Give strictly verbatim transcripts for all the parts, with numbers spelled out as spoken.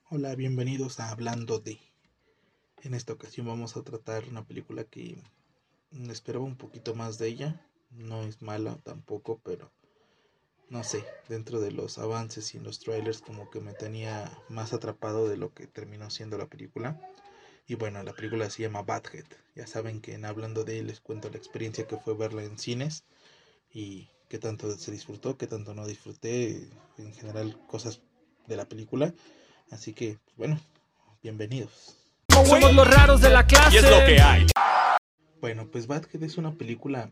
Hola, bienvenidos a Hablando de. En esta ocasión vamos a tratar una película que esperaba un poquito más de ella. No es mala tampoco, pero no sé, dentro de los avances y en los trailers como que me tenía más atrapado de lo que terminó siendo la película. Y bueno, la película se llama Badhead. Ya saben que en Hablando de les cuento la experiencia que fue verla en cines y qué tanto se disfrutó, qué tanto no disfruté, en general cosas de la película. Así que, pues bueno, bienvenidos. Somos los raros de la clase. Y es lo que hay. Bueno, pues Badhead es una película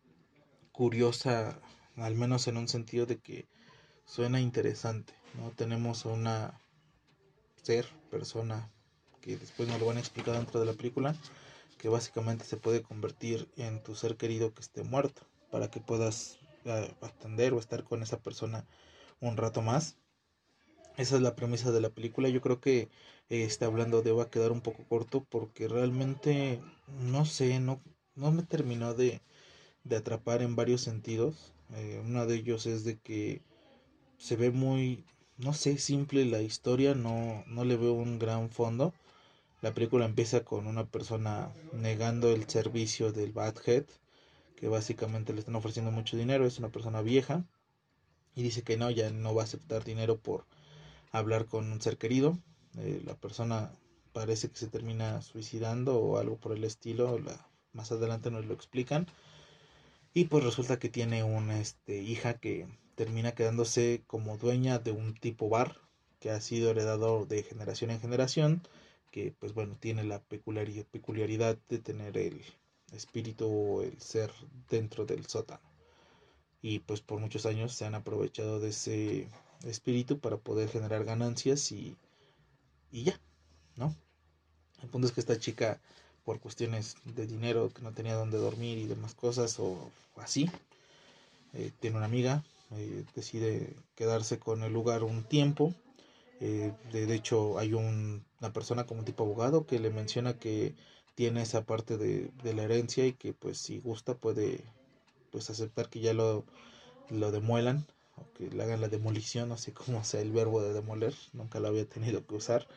curiosa, al menos en un sentido de que suena interesante, ¿no? Tenemos a una ser, persona, que después nos lo van a explicar dentro de la película, que básicamente se puede convertir en tu ser querido que esté muerto, para que puedas uh, atender o estar con esa persona un rato más. Esa es la premisa de la película. Yo creo que eh, está hablando de va a quedar un poco corto porque realmente no sé, no, no me terminó de, de atrapar en varios sentidos. Eh, uno de ellos es de que se ve muy, no sé, simple la historia, no, no le veo un gran fondo. La película empieza con una persona negando el servicio del Badhead, que básicamente le están ofreciendo mucho dinero, es una persona vieja, y dice que no, ya no va a aceptar dinero por hablar con un ser querido. Eh, la persona parece que se termina suicidando o algo por el estilo, la, más adelante nos lo explican. Y pues resulta que tiene una este, hija que termina quedándose como dueña de un tipo bar que ha sido heredado de generación en generación, que pues bueno, tiene la peculiaridad, peculiaridad de tener el espíritu o el ser dentro del sótano. Y pues por muchos años se han aprovechado de ese espíritu para poder generar ganancias y, y ya, ¿no? El punto es que esta chica, por cuestiones de dinero, que no tenía dónde dormir y demás cosas, o así, eh, tiene una amiga, eh, decide quedarse con el lugar un tiempo. Eh, de, de hecho, hay un, una persona como tipo abogado que le menciona que tiene esa parte de, de la herencia y que pues si gusta puede pues aceptar que ya lo, lo demuelan o que le hagan la demolición, no sé cómo sea el verbo de demoler, nunca lo había tenido que usar.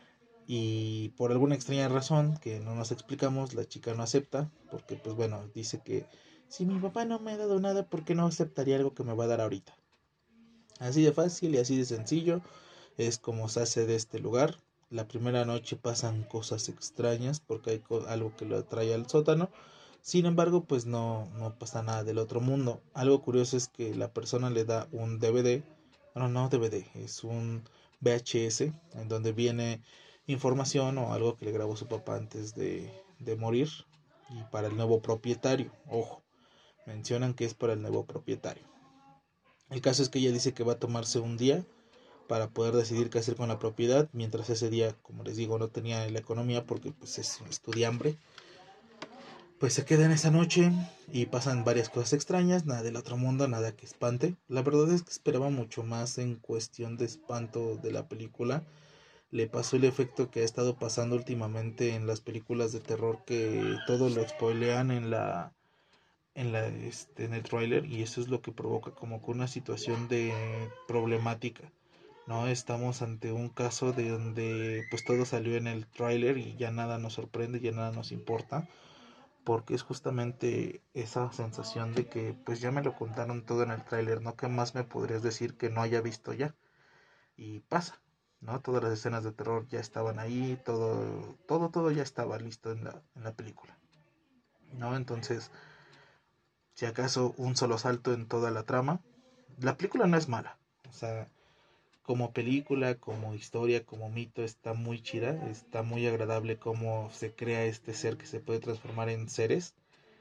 Y por alguna extraña razón que no nos explicamos, la chica no acepta, porque pues bueno, dice que si mi papá no me ha dado nada, ¿por qué no aceptaría algo que me va a dar ahorita? Así de fácil y así de sencillo es como se hace de este lugar. La primera noche pasan cosas extrañas porque hay algo que lo atrae al sótano. Sin embargo, pues no, no pasa nada del otro mundo. Algo curioso es que la persona le da un D V D. No, no D V D, es un V H S en donde viene información o algo que le grabó su papá antes de, de morir. Y para el nuevo propietario, ojo, mencionan que es para el nuevo propietario. El caso es que ella dice que va a tomarse un día para poder decidir qué hacer con la propiedad, mientras ese día, como les digo, no tenía la economía porque pues es estudiambre. Pues se queda en esa noche y pasan varias cosas extrañas, nada del otro mundo, nada que espante. La verdad es que esperaba mucho más en cuestión de espanto de la película. Le pasó el efecto que ha estado pasando últimamente en las películas de terror, que todo lo spoilean en la en la este en el tráiler, y eso es lo que provoca como que una situación de problemática. No estamos ante un caso de donde pues todo salió en el tráiler y ya nada nos sorprende, ya nada nos importa, porque es justamente esa sensación de que pues ya me lo contaron todo en el tráiler, ¿no? ¿Qué más me podrías decir que no haya visto ya? Y pasa, ¿no? Todas las escenas de terror ya estaban ahí, todo, todo, todo ya estaba listo en la, en la película, ¿no? Entonces, si acaso un solo salto en toda la trama, la película no es mala, o sea, como película, como historia, como mito, está muy chida, está muy agradable cómo se crea este ser que se puede transformar en seres.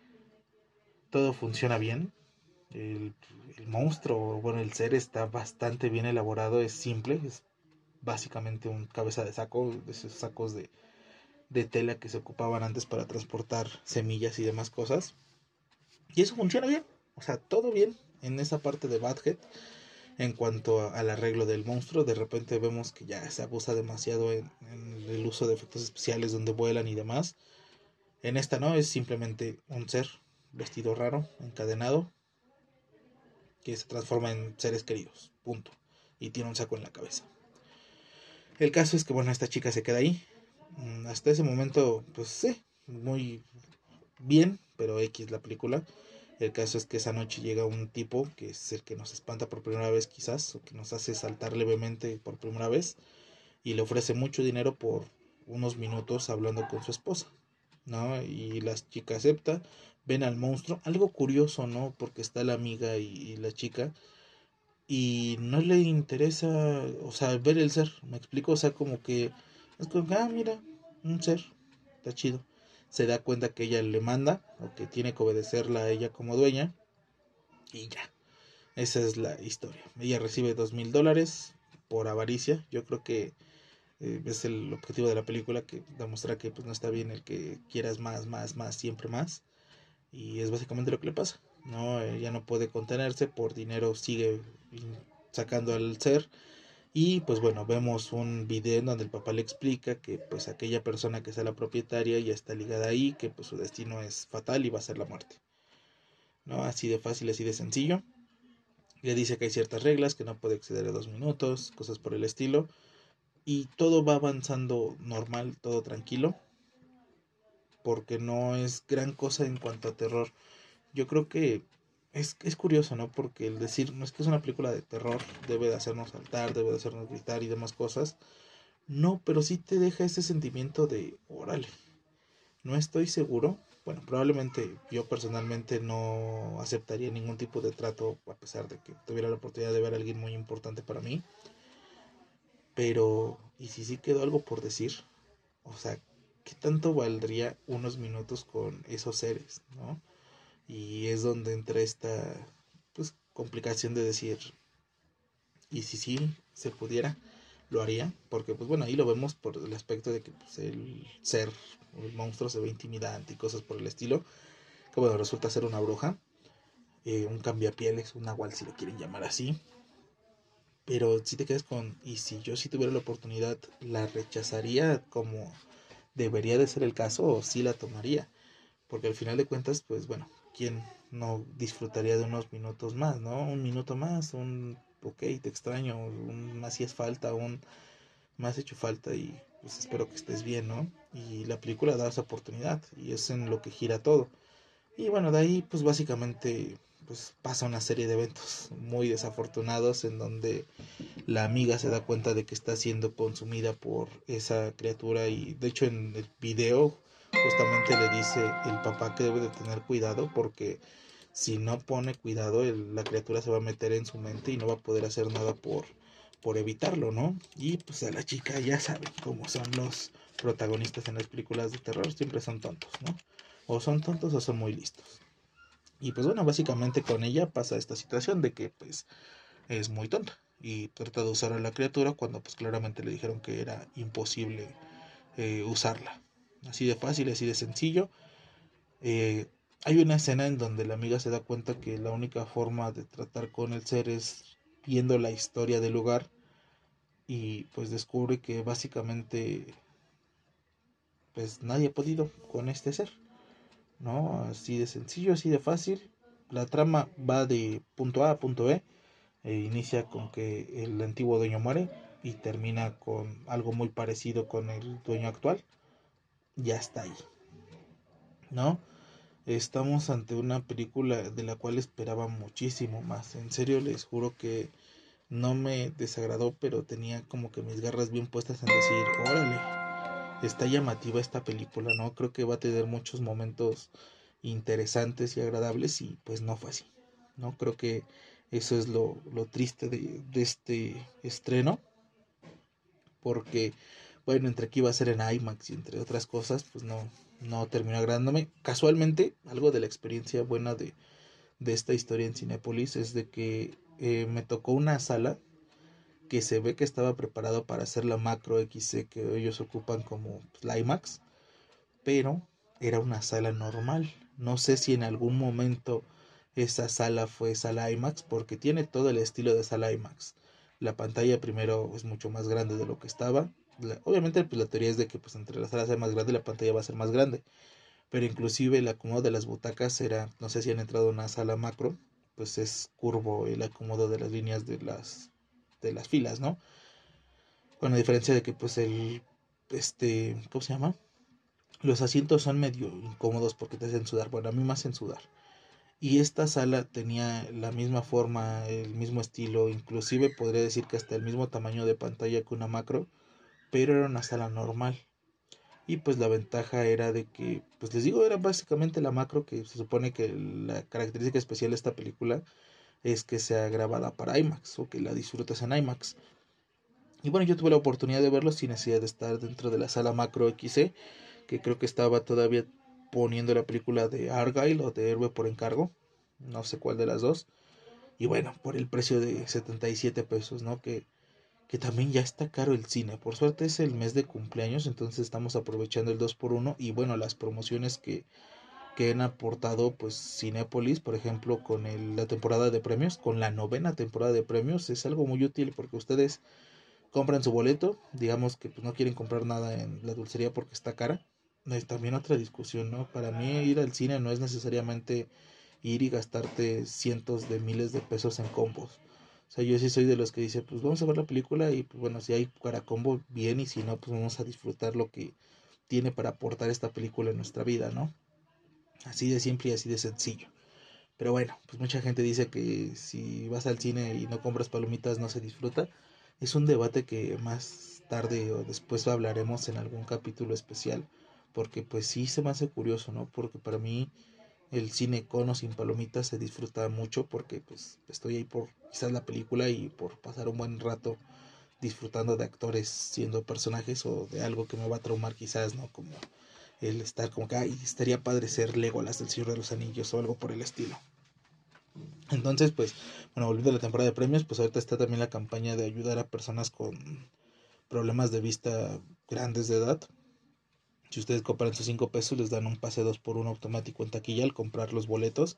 Todo funciona bien. El, el monstruo, bueno, el ser está bastante bien elaborado, es simple, es básicamente un cabeza de saco, de esos sacos de, de tela que se ocupaban antes para transportar semillas y demás cosas. Y eso funciona bien, o sea, todo bien en esa parte de Badhead. En cuanto al arreglo del monstruo, de repente vemos que ya se abusa demasiado en, en el uso de efectos especiales donde vuelan y demás. En esta no, es simplemente un ser vestido raro, encadenado, que se transforma en seres queridos, punto. Y tiene un saco en la cabeza. El caso es que, bueno, esta chica se queda ahí. Hasta ese momento, pues sí, muy bien, pero X la película. El caso es que esa noche llega un tipo que es el que nos espanta por primera vez quizás, o que nos hace saltar levemente por primera vez, y le ofrece mucho dinero por unos minutos hablando con su esposa, ¿no? Y la chica acepta, ven al monstruo, algo curioso, ¿no? Porque está la amiga y, y la chica, y no le interesa, o sea, ver el ser, me explico, o sea, como que es como que, ah, mira, un ser, está chido. Se da cuenta que ella le manda, o que tiene que obedecerla a ella como dueña, y ya, esa es la historia. Ella recibe dos mil dólares por avaricia. Yo creo que eh, es el objetivo de la película, que demostrar que pues no está bien el que quieras más, más, más, siempre más. Y es básicamente lo que le pasa, ¿no? Ella no puede contenerse, por dinero sigue sacando al ser. Y pues bueno, vemos un video en donde el papá le explica que pues aquella persona que es la propietaria ya está ligada ahí, que pues su destino es fatal y va a ser la muerte, ¿no? Así de fácil, así de sencillo. Le dice que hay ciertas reglas, que no puede exceder de dos minutos, cosas por el estilo. Y todo va avanzando normal, todo tranquilo, porque no es gran cosa en cuanto a terror. Yo creo que es, es curioso, ¿no? Porque el decir, no es que es una película de terror, debe de hacernos saltar, debe de hacernos gritar y demás cosas. No, pero sí te deja ese sentimiento de, órale, no estoy seguro. Bueno, probablemente yo personalmente no aceptaría ningún tipo de trato, a pesar de que tuviera la oportunidad de ver a alguien muy importante para mí. Pero, ¿y si sí quedó algo por decir? O sea, ¿qué tanto valdría unos minutos con esos seres, no? Y es donde entra esta, pues, complicación de decir, ¿y si sí se pudiera? Lo haría, porque pues bueno, ahí lo vemos por el aspecto de que pues, el ser, el monstruo se ve intimidante y cosas por el estilo, que bueno, resulta ser una bruja, eh, un cambiapieles, un nahual si lo quieren llamar así. Pero si te quedas con, y si yo sí tuviera la oportunidad, ¿la rechazaría como debería de ser el caso, o sí la tomaría? Porque al final de cuentas, pues bueno, ¿quién no disfrutaría de unos minutos más, no? Un minuto más, un, ok, te extraño, un, más si es falta, un, me has hecho falta y pues espero que estés bien, ¿no? Y la película da esa oportunidad y es en lo que gira todo. Y bueno, de ahí pues básicamente pues pasa una serie de eventos muy desafortunados en donde la amiga se da cuenta de que está siendo consumida por esa criatura, y de hecho en el video justamente le dice el papá que debe de tener cuidado, porque si no pone cuidado el, la criatura se va a meter en su mente y no va a poder hacer nada por, por evitarlo, ¿no? Y pues a la chica, ya saben cómo son los protagonistas en las películas de terror, siempre son tontos, ¿no? O son tontos o son muy listos. Y pues bueno, básicamente con ella pasa esta situación de que pues es muy tonta y trata de usar a la criatura cuando pues claramente le dijeron que era imposible eh, usarla. Así de fácil, así de sencillo. Eh, hay una escena en donde la amiga se da cuenta que la única forma de tratar con el ser es viendo la historia del lugar, y pues descubre que básicamente pues nadie ha podido con este ser, ¿no? Así de sencillo, así de fácil. La trama va de punto A a punto B. E inicia con que el antiguo dueño muere y termina con algo muy parecido con el dueño actual. Ya está ahí, ¿no? Estamos ante una película de la cual esperaba muchísimo más. En serio, les juro que no me desagradó, pero tenía como que mis garras bien puestas en decir, órale, está llamativa esta película, ¿no? Creo que va a tener muchos momentos interesantes y agradables, y pues no fue así, ¿no? Creo que eso es lo, lo triste de, de este estreno, porque bueno, entre que iba a ser en IMAX y entre otras cosas, pues no, no terminó agradándome. Casualmente, algo de la experiencia buena de, de esta historia en Cinépolis es de que eh, me tocó una sala que se ve que estaba preparado para hacer la macro X C que ellos ocupan como pues, la IMAX, pero era una sala normal. No sé si en algún momento esa sala fue sala IMAX, porque tiene todo el estilo de sala IMAX. La pantalla primero es mucho más grande de lo que estaba. La, obviamente pues la teoría es de que pues entre las salas es más grande, la pantalla va a ser más grande. Pero inclusive el acomodo de las butacas era, no sé si han entrado a una sala macro, pues es curvo el acomodo de las líneas de las de las filas, ¿no? Con la diferencia de que pues el, este, ¿cómo se llama? Los asientos son medio incómodos porque te hacen sudar, bueno, a mí me hacen sudar. Y esta sala tenía la misma forma, el mismo estilo, inclusive podría decir que hasta el mismo tamaño de pantalla que una macro, pero era una sala normal. Y pues la ventaja era de que, pues les digo, era básicamente la macro, que se supone que la característica especial de esta película es que sea grabada para IMAX o que la disfrutes en IMAX. Y bueno, yo tuve la oportunidad de verlo sin necesidad de estar dentro de la sala macro X C, que creo que estaba todavía poniendo la película de Argyle o de Héroe por encargo, no sé cuál de las dos. Y bueno, por el precio de setenta y siete pesos, ¿no? Que, que también ya está caro el cine. Por suerte es el mes de cumpleaños, entonces estamos aprovechando el dos por uno y bueno, las promociones que, que han aportado pues Cinépolis, por ejemplo, con el, la temporada de premios, con la novena temporada de premios, es algo muy útil porque ustedes compran su boleto, digamos que pues no quieren comprar nada en la dulcería porque está cara. Es también otra discusión, ¿no? Para mí ir al cine no es necesariamente ir y gastarte cientos de miles de pesos en combos. O sea, yo sí soy de los que dice, pues vamos a ver la película y pues bueno, si hay para combo, bien, y si no, pues vamos a disfrutar lo que tiene para aportar esta película en nuestra vida, ¿no? Así de simple y así de sencillo. Pero bueno, pues mucha gente dice que si vas al cine y no compras palomitas no se disfruta. Es un debate que más tarde o después hablaremos en algún capítulo especial. Porque pues sí se me hace curioso, ¿no? Porque para mí el cine con o sin palomitas se disfruta mucho porque pues estoy ahí por quizás la película y por pasar un buen rato disfrutando de actores siendo personajes o de algo que me va a traumar quizás, ¿no? Como el estar como que, ay, estaría padre ser Legolas del Señor de los Anillos o algo por el estilo. Entonces, pues, bueno, volviendo a la temporada de premios, pues ahorita está también la campaña de ayudar a personas con problemas de vista grandes de edad. Si ustedes compran sus cinco pesos, les dan un pase dos por uno automático en taquilla al comprar los boletos.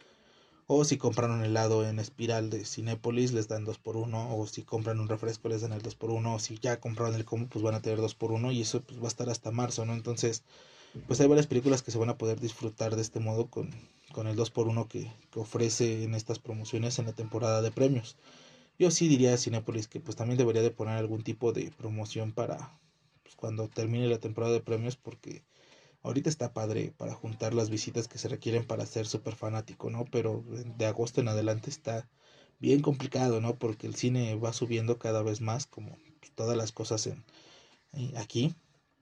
O si compran un helado en espiral de Cinépolis, les dan dos por uno. O si compran un refresco, les dan el dos por uno. O si ya compraron el combo, pues van a tener dos por uno. Y eso pues va a estar hasta marzo, ¿no? Entonces, pues hay varias películas que se van a poder disfrutar de este modo con, con el dos por uno que, que ofrece en estas promociones en la temporada de premios. Yo sí diría a Cinépolis que pues también debería de poner algún tipo de promoción para pues, cuando termine la temporada de premios, porque ahorita está padre para juntar las visitas que se requieren para ser súper fanático, ¿no? Pero de agosto en adelante está bien complicado, ¿no? Porque el cine va subiendo cada vez más, como pues, todas las cosas en, en aquí.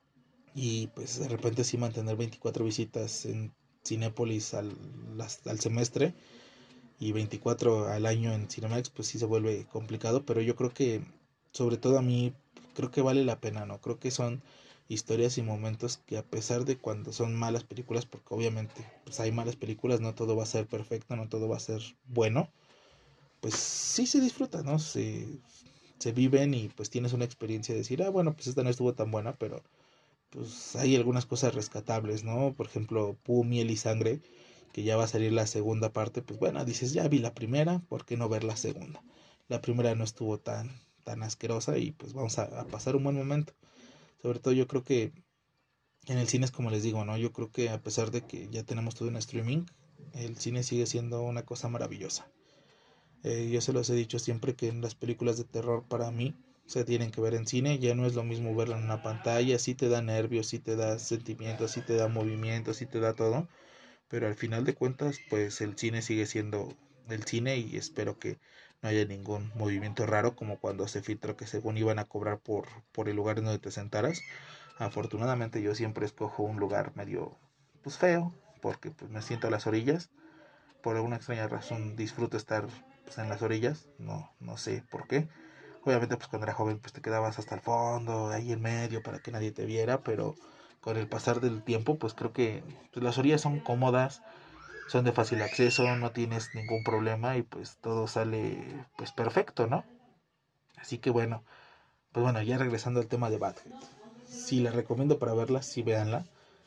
Y pues de repente sí mantener veinticuatro visitas en Cinépolis al, al semestre y veinticuatro al año en Cinemax, pues sí se vuelve complicado, pero yo creo que sobre todo a mí creo que vale la pena, ¿no? Creo que son historias y momentos que a pesar de cuando son malas películas, porque obviamente pues hay malas películas, no todo va a ser perfecto, no todo va a ser bueno, pues sí se disfruta, ¿no? Se, se viven y pues tienes una experiencia de decir, ah, bueno, pues esta no estuvo tan buena, pero pues hay algunas cosas rescatables, ¿no? Por ejemplo, Pú, Miel y Sangre, que ya va a salir la segunda parte, pues bueno, dices, ya vi la primera, ¿por qué no ver la segunda? La primera no estuvo tan, tan asquerosa y pues vamos a, a pasar un buen momento. Sobre todo yo creo que en el cine es como les digo, ¿no? Yo creo que a pesar de que ya tenemos todo en streaming, el cine sigue siendo una cosa maravillosa. Eh, yo se los he dicho siempre que en las películas de terror para mí se tienen que ver en cine, ya no es lo mismo verla en una pantalla, sí te da nervios, sí te da sentimientos, sí te da movimiento, sí te da todo, pero al final de cuentas pues el cine sigue siendo el cine y espero que no haya ningún movimiento raro como cuando se filtró que según iban a cobrar por, por el lugar en donde te sentaras. Afortunadamente yo siempre escojo un lugar medio pues feo porque pues me siento a las orillas, por alguna extraña razón disfruto estar pues, en las orillas, no, no sé por qué. Obviamente pues cuando era joven pues te quedabas hasta el fondo, ahí en medio para que nadie te viera, pero con el pasar del tiempo pues creo que pues, las orillas son cómodas, son de fácil acceso, no tienes ningún problema y pues todo sale pues perfecto, ¿no? Así que bueno, pues bueno, ya regresando al tema de Badhead. Si la recomiendo para verla, sí véanla.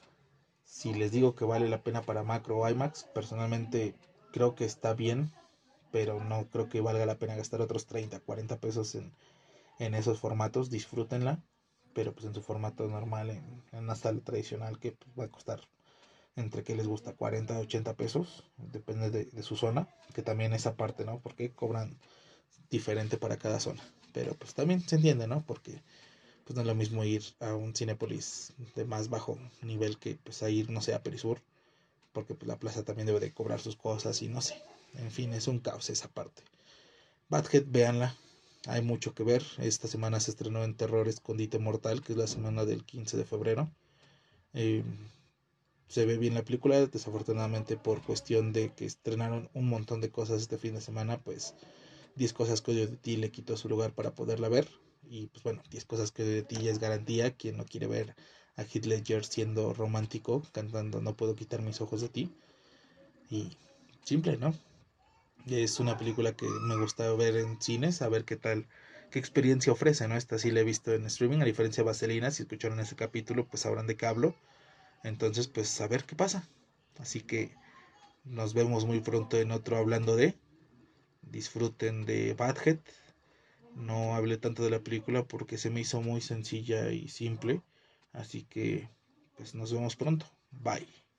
Si les digo que vale la pena para Macro o IMAX, personalmente creo que está bien, pero no creo que valga la pena gastar otros treinta, cuarenta pesos en, en esos formatos. Disfrútenla, pero pues en su formato normal, en, en una sala tradicional que pues, va a costar entre que les gusta cuarenta, ochenta pesos, depende de, de su zona, que también esa parte, ¿no? Porque cobran diferente para cada zona. pero pues también se entiende, ¿no? Porque pues no es lo mismo ir a un Cinépolis de más bajo nivel que pues a ir, no sé, a Perisur, porque pues la plaza también debe de cobrar sus cosas y no sé, en fin, es un caos esa parte. Badhead, véanla, hay mucho que ver. Esta semana se estrenó en Terror Escondite Mortal, que es la semana del quince de febrero. Eh, se ve bien la película, desafortunadamente por cuestión de que estrenaron un montón de cosas este fin de semana, pues diez cosas que odio de ti le quitó su lugar para poderla ver. Y pues bueno, diez cosas que odio de ti ya es garantía. Quien no quiere ver a Heath Ledger siendo romántico, cantando No puedo quitar mis ojos de ti. Y simple, ¿no? Es una película que me gusta ver en cines, a ver qué tal, qué experiencia ofrece, ¿no? Esta sí la he visto en streaming, a diferencia de Vaselina. Si escucharon ese capítulo, pues sabrán de qué hablo. Entonces, pues a ver qué pasa. Así que nos vemos muy pronto en otro Hablando de. Disfruten de Badhead. No hablé tanto de la película porque se me hizo muy sencilla y simple. Así que pues nos vemos pronto. Bye.